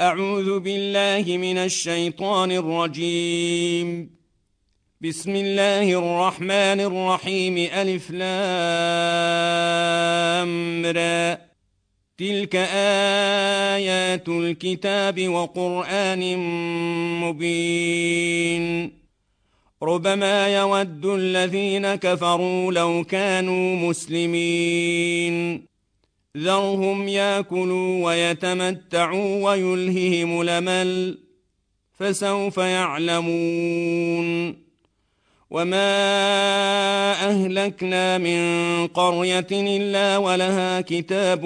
أعوذ بالله من الشيطان الرجيم. بسم الله الرحمن الرحيم. ألف لام را. تلك آيات الكتاب وقرآن مبين. ربما يود الذين كفروا لو كانوا مسلمين. ذرهم يأكلوا ويتمتعوا ويلههم الأمل فسوف يعلمون. وما أهلكنا من قرية إلا ولها كتاب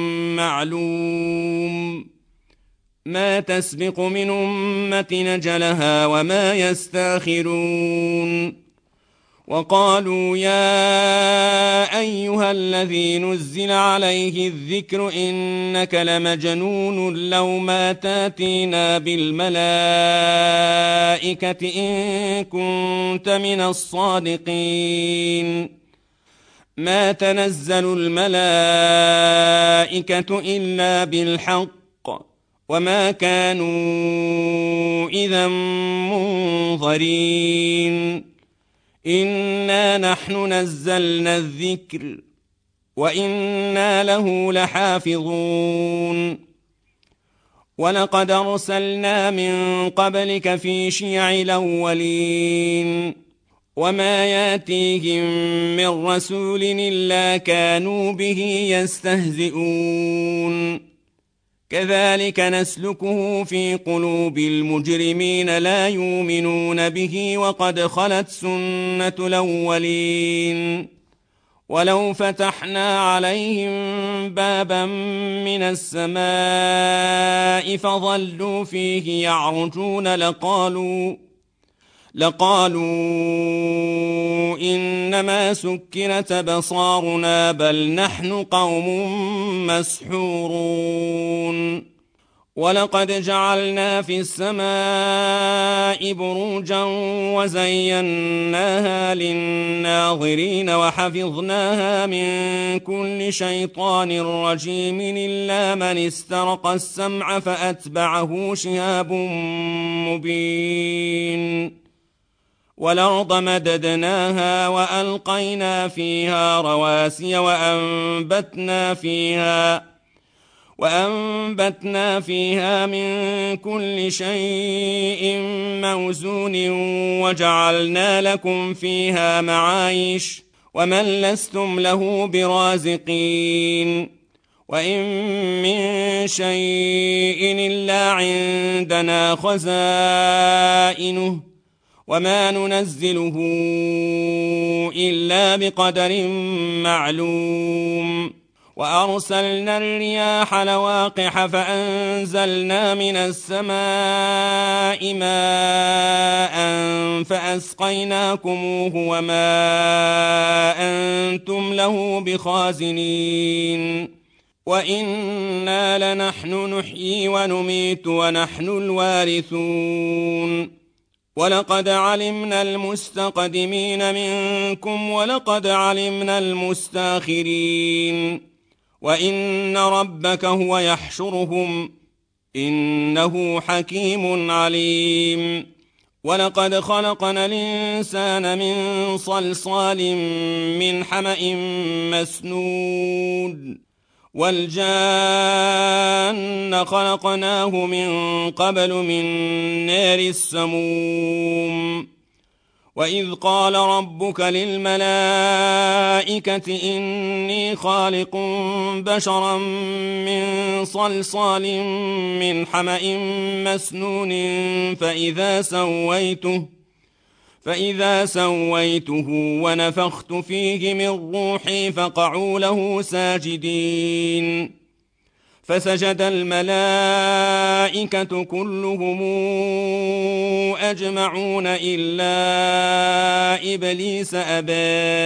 معلوم ما تسبق من أمة أجلها وما يستاخرون. وقالوا يا أيها الذي نزل عليه الذكر إنك لمجنون لو ما تاتينا بالملائكة إن كنت من الصادقين. ما تنزل الملائكة إلا بالحق وما كانوا إذا منظرين. إنا نحن نزلنا الذكر وإنا له لحافظون. ولقد أرسلنا من قبلك في شيع الأولين وما ياتيهم من رسول إلا كانوا به يستهزئون. كذلك نسلكه في قلوب المجرمين لا يؤمنون به وقد خلت سنة الأولين. ولو فتحنا عليهم بابا من السماء فظلوا فيه يعرجون لقالوا إنما سكرت أبصارنا بل نحن قوم مسحورون. ولقد جعلنا في السماء بروجا وزيناها للناظرين وحفظناها من كل شيطان رجيم إلا من استرق السمع فأتبعه شهاب مبين. والأرض مددناها وألقينا فيها رواسي وأنبتنا فيها من كل شيء موزون وجعلنا لكم فيها معايش ومن لستم له برازقين. وإن من شيء إلا عندنا خزائنه وما ننزله إلا بقدر معلوم. وأرسلنا الرياح لواقح فأنزلنا من السماء ماء فأسقيناكموه وما أنتم له بخازنين. وإنا لنحن نحيي ونميت ونحن الوارثون. ولقد علمنا المستقدمين منكم ولقد علمنا المستاخرين. وإن ربك هو يحشرهم إنه حكيم عليم. ولقد خلقنا الإنسان من صلصال من حمأ مسنود والجان خلقناه من قبل من نار السموم. وإذ قال ربك للملائكة إني خالق بشرا من صلصال من حمأ مسنون فإذا سويته ونفخت فيه من روحي فقعوا له ساجدين. فسجد الملائكة كلهم أجمعون إلا إبليس أبى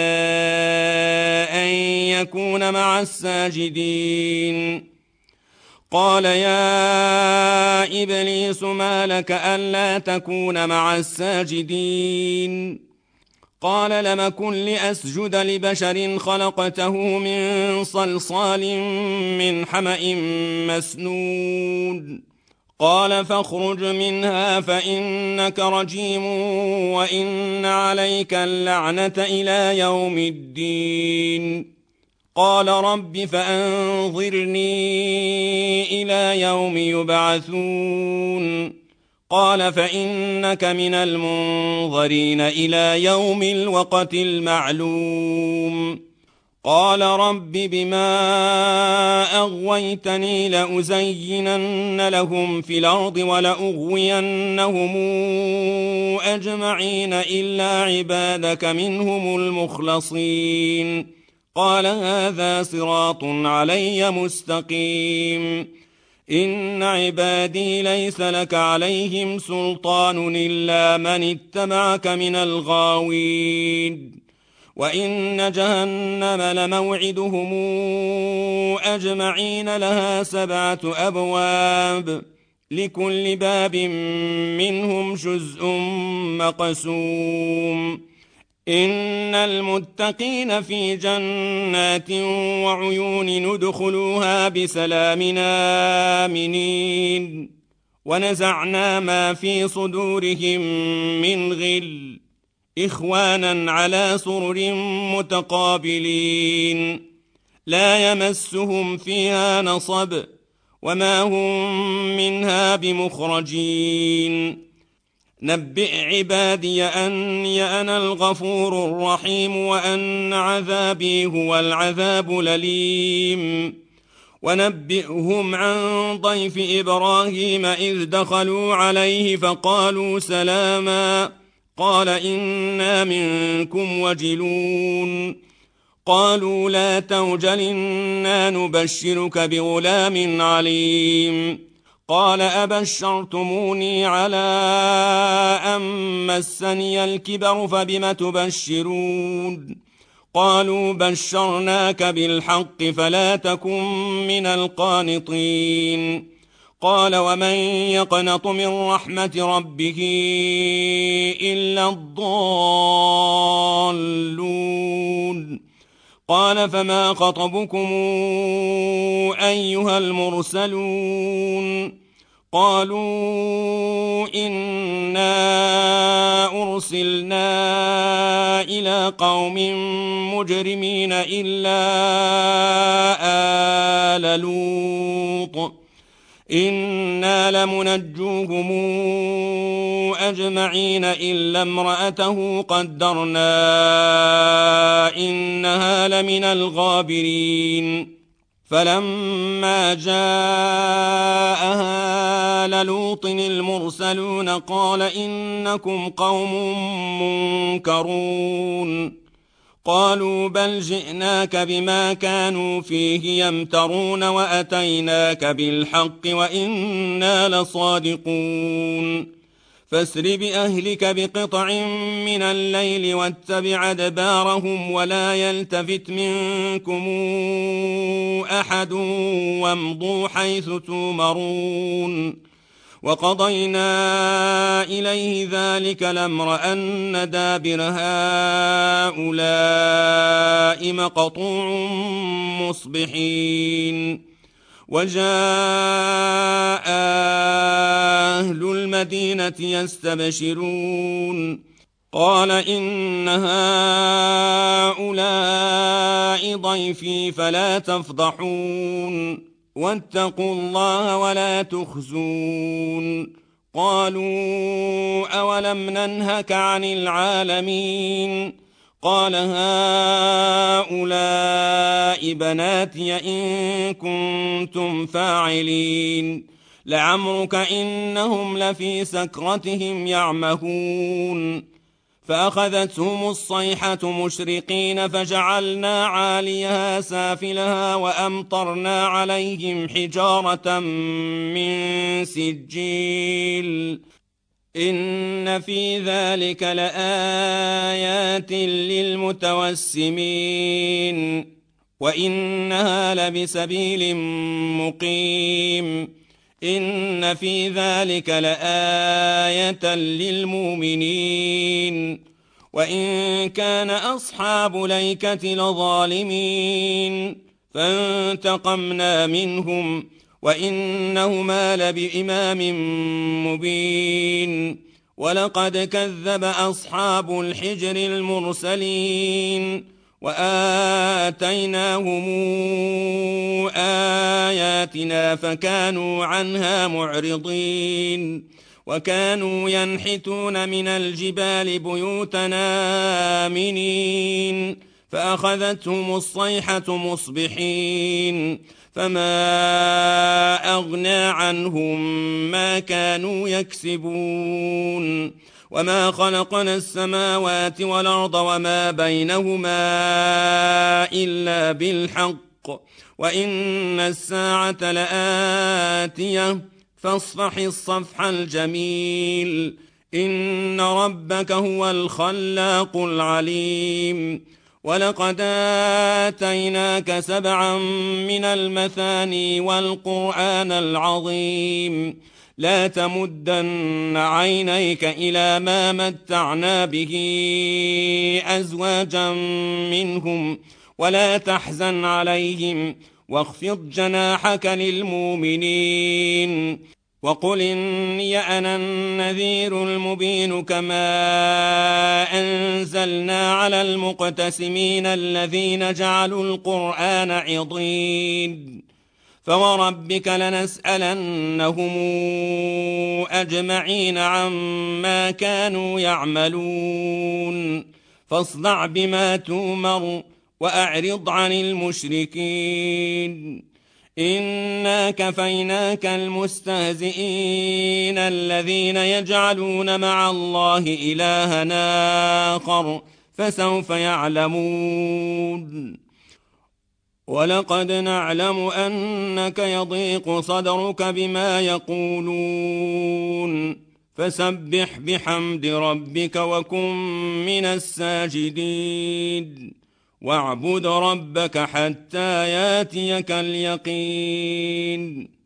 أن يكون مع الساجدين. قال يا إبليس ما لك ألا تكون مع الساجدين؟ قال لم أكن لأسجد لبشر خلقته من صلصال من حمأ مسنود قال فاخرج منها فإنك رجيم وإن عليك اللعنة إلى يوم الدين. قال رب فأنظرني إلى يوم يبعثون. قال فإنك من المنظرين إلى يوم الوقت المعلوم. قال رب بما أغويتني لأزينن لهم في الأرض ولأغوينهم أجمعين إلا عبادك منهم المخلصين. قال هذا صراط علي مستقيم. إن عبادي ليس لك عليهم سلطان إلا من اتبعك من الغاوين. وإن جهنم لموعدهم أجمعين لها 7 أبواب لكل باب منهم جزء مقسوم. إن المتقين في جنات وعيون ندخلوها بسلام آمنين. ونزعنا ما في صدورهم من غل إخوانا على سرر متقابلين لا يمسهم فيها نصب وما هم منها بمخرجين. نبئ عبادي أني أنا الغفور الرحيم وأن عذابي هو العذاب الأليم. ونبئهم عن ضيف إبراهيم إذ دخلوا عليه فقالوا سلاما قال إنا منكم وجلون. قالوا لا توجل إنا نبشرك بغلام عليم. قال أبشرتموني على أن مسني الكبر فبم تبشرون. قالوا بشرناك بالحق فلا تكن من القانطين. قال ومن يقنط من رحمة ربه إلا الضالون. قال فما خطبكم أيها المرسلون. قالوا إنا أرسلنا إلى قوم مجرمين إلا آل لوط إنا لمنجوهم أجمعين إلا امرأته قدرنا إنها لمن الغابرين. فلما جاءها آل لوط المرسلون قال إنكم قوم منكرون. قالوا بل جئناك بما كانوا فيه يمترون وأتيناك بالحق وإنا لصادقون. فاسر بأهلك بقطع من الليل واتبع أدبارهم ولا يلتفت منكم أحد وامضوا حيث تؤمرون. وقضينا إليه ذلك الأمر أن دابر هؤلاء مقطوع مصبحين. وجاء أهل المدينة يستبشرون. قال إن هؤلاء ضيفي فلا تفضحون واتقوا الله ولا تخزون. قالوا أولم ننهك عن العالمين. قال هؤلاء بناتي إن كنتم فاعلين. لعمرك إنهم لفي سكرتهم يعمهون. فأخذتهم الصيحة مشرقين فجعلنا عاليها سافلها وأمطرنا عليهم حجارة من سجيل. إن في ذلك لآيات للمتوسمين وإنها لبسبيل مقيم. إن في ذلك لآية للمؤمنين وإن كان أصحاب ليكة لظالمين. فانتقمنا منهم وإنهما لبإمام مبين ولقد كذب أصحاب الحجر المرسلين وآتيناهم آياتنا فكانوا عنها معرضين وكانوا ينحتون من الجبال بيوتنا آمنين فأخذتهم الصيحة مصبحين فما أغنى عنهم ما كانوا يكسبون وما خلقنا السماوات والأرض وما بينهما إلا بالحق وإن الساعة لآتية فاصفح الصفح الجميل إن ربك هو الخلاق العليم ولقد آتيناك 7 من المثاني والقرآن العظيم لا تمدن عينيك إلى ما متعنا به أزواجا منهم ولا تحزن عليهم واخفض جناحك للمؤمنين وقل إني أنا النذير المبين كما أنزلنا على المقتسمين الذين جعلوا القرآن عضين فوربك لنسألنهم أجمعين عما كانوا يعملون فاصدع بما تؤمر وأعرض عن المشركين إنا كفيناك المستهزئين الذين يجعلون مع الله إلها آخر فسوف يعلمون ولقد نعلم أنك يضيق صدرك بما يقولون فسبح بحمد ربك وكن من الساجدين واعبد ربك حتى ياتيك اليقين